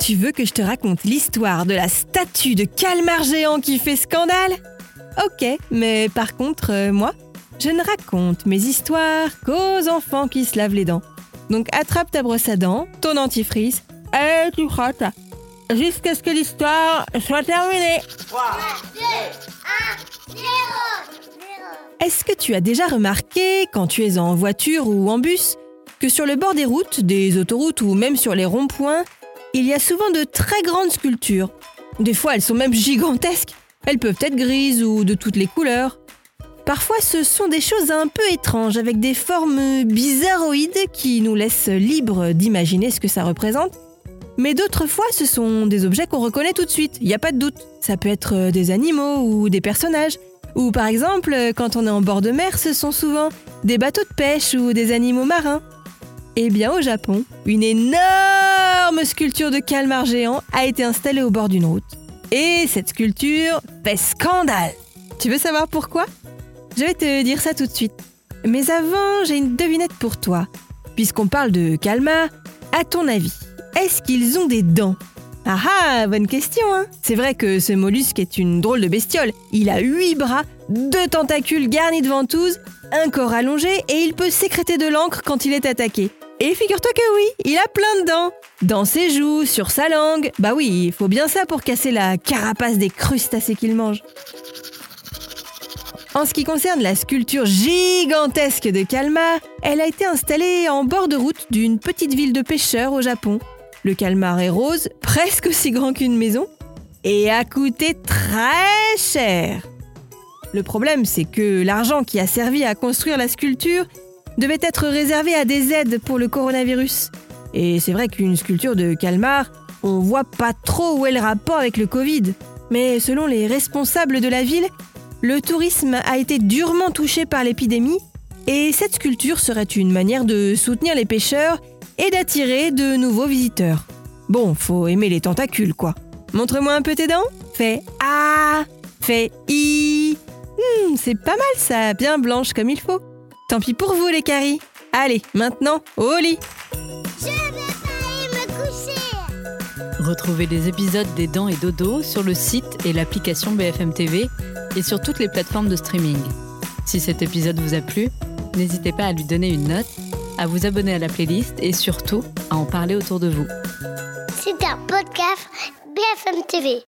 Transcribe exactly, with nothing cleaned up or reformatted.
Tu veux que je te raconte l'histoire de la statue de calmar géant qui fait scandale ? Ok, mais par contre, euh, moi, je ne raconte mes histoires qu'aux enfants qui se lavent les dents. Donc attrape ta brosse à dents, ton dentifrice, et tu frottes jusqu'à ce que l'histoire soit terminée. trois, deux, un, zéro. Est-ce que tu as déjà remarqué, quand tu es en voiture ou en bus, que sur le bord des routes, des autoroutes ou même sur les ronds-points, il y a souvent de très grandes sculptures. Des fois, elles sont même gigantesques. Elles peuvent être grises ou de toutes les couleurs. Parfois, ce sont des choses un peu étranges, avec des formes bizarroïdes qui nous laissent libres d'imaginer ce que ça représente. Mais d'autres fois, ce sont des objets qu'on reconnaît tout de suite, il n'y a pas de doute. Ça peut être des animaux ou des personnages. Ou par exemple, quand on est en bord de mer, ce sont souvent des bateaux de pêche ou des animaux marins. Eh bien, au Japon, une énorme sculpture de calmar géant a été installée au bord d'une route. Et cette sculpture fait scandale. Tu veux savoir pourquoi ? Je vais te dire ça tout de suite. Mais avant, j'ai une devinette pour toi. Puisqu'on parle de calmar, à ton avis, est-ce qu'ils ont des dents ? Ah ah, bonne question, hein ? C'est vrai que ce mollusque est une drôle de bestiole. Il a huit bras, deux tentacules garnis de ventouses, un corps allongé et il peut sécréter de l'encre quand il est attaqué. Et figure-toi que oui, il a plein de dents. Dans ses joues, sur sa langue. Bah oui, il faut bien ça pour casser la carapace des crustacés qu'il mange. En ce qui concerne la sculpture gigantesque de calmar, elle a été installée en bord de route d'une petite ville de pêcheurs au Japon. Le calmar est rose, presque aussi grand qu'une maison, et a coûté très cher. Le problème, c'est que l'argent qui a servi à construire la sculpture devait être réservé à des aides pour le coronavirus. Et c'est vrai qu'une sculpture de calmar, on voit pas trop où est le rapport avec le Covid. Mais selon les responsables de la ville, le tourisme a été durement touché par l'épidémie et cette sculpture serait une manière de soutenir les pêcheurs et d'attirer de nouveaux visiteurs. Bon, faut aimer les tentacules, quoi. Montre-moi un peu tes dents. Fais A, fais I. Hmm, c'est pas mal ça, bien blanche comme il faut. Tant pis pour vous les caries. Allez, maintenant, au lit. Je vais pas aller me coucher. Retrouvez les épisodes des Dents et Dodo sur le site et l'application B F M T V et sur toutes les plateformes de streaming. Si cet épisode vous a plu, n'hésitez pas à lui donner une note, à vous abonner à la playlist et surtout à en parler autour de vous. C'est un podcast B F M T V.